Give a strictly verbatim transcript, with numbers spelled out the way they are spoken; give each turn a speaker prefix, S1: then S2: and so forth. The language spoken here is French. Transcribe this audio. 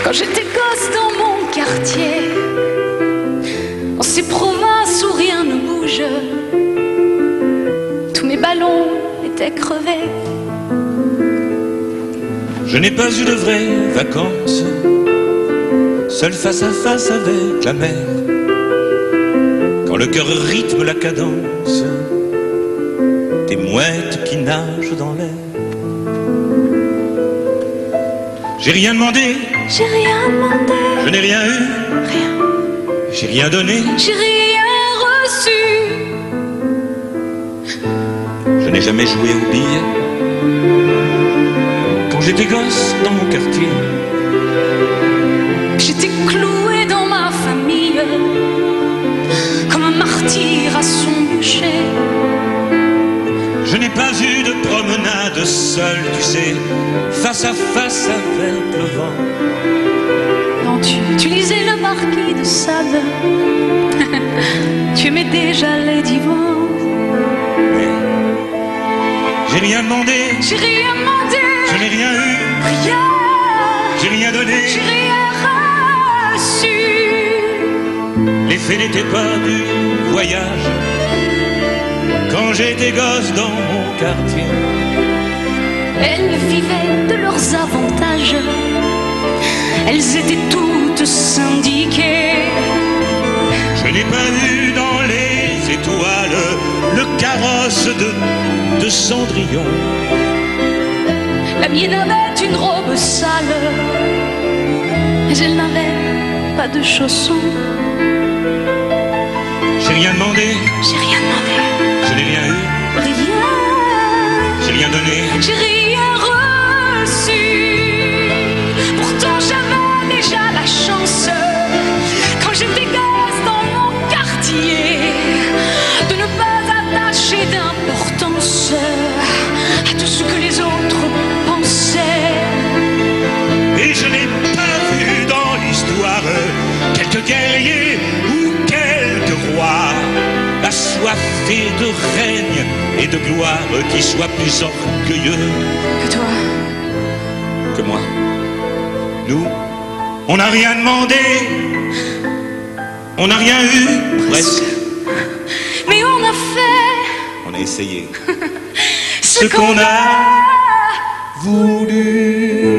S1: Quand j'étais gosse dans mon quartier, en ces provinces où rien ne bouge, tous mes ballons étaient crevés.
S2: Je n'ai pas eu de vraies vacances, seul face à face avec la mer. Quand le cœur rythme la cadence des mouettes qui nagent dans l'air. J'ai rien demandé,
S1: j'ai rien demandé,
S2: je n'ai rien eu,
S1: rien,
S2: j'ai rien donné,
S1: j'ai rien reçu.
S2: Je n'ai jamais joué aux billes. Quand j'étais gosse dans mon quartier,
S1: j'étais cloué dans ma famille comme un martyr à son bûcher.
S2: je n'ai pas eu de promenade seul, tu sais, face à face avec le vent.
S1: Non, tu, tu lisais le Marquis de Sade. Tu aimais déjà les divans.
S2: Mais j'ai rien demandé,
S1: J'ai rien demandé,
S2: je n'ai rien eu,
S1: rien,
S2: j'ai rien donné.
S1: j'ai rien reçu.
S2: L'effet n'était pas du voyage. Quand j'étais gosse dans mon quartier,
S1: Elles vivaient de leurs avantages. Elles étaient toutes syndiquées.
S2: je n'ai pas vu dans les étoiles le carrosse de, de Cendrillon.
S1: La mienne avait une robe sale, mais elle n'avait pas de chaussons.
S2: J'ai rien demandé,
S1: J'ai rien demandé,
S2: je n'ai rien eu,
S1: rien,
S2: j'ai rien donné.
S1: j'ai rien reçu. Pourtant j'avais déjà la chance, quand j'étais gosse dans mon quartier, de ne pas attacher d'importance à tout ce que les autres pensaient.
S2: Et je n'ai pas vu dans l'histoire quelques guerriers ou quelques rois assoiffés de règne et de gloire qui soient plus orgueilleux
S1: Que toi,
S2: que moi. Nous, on n'a rien demandé, on n'a rien eu, presque.
S1: mais on a fait
S2: On a essayé
S1: ce qu'on a
S2: voulu.